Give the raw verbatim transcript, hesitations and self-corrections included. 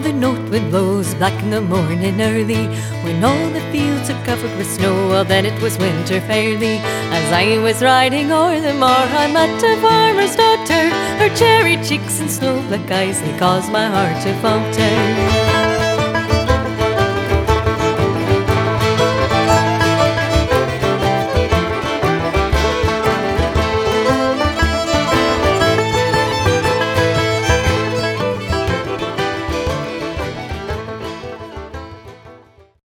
the north wind blows black in the morning early, when all the fields are covered with snow, well then it was winter fairly. As I was riding o'er the moor, I met a farmer's daughter. Her cherry cheeks and snow black eyes, they caused my heart to falter.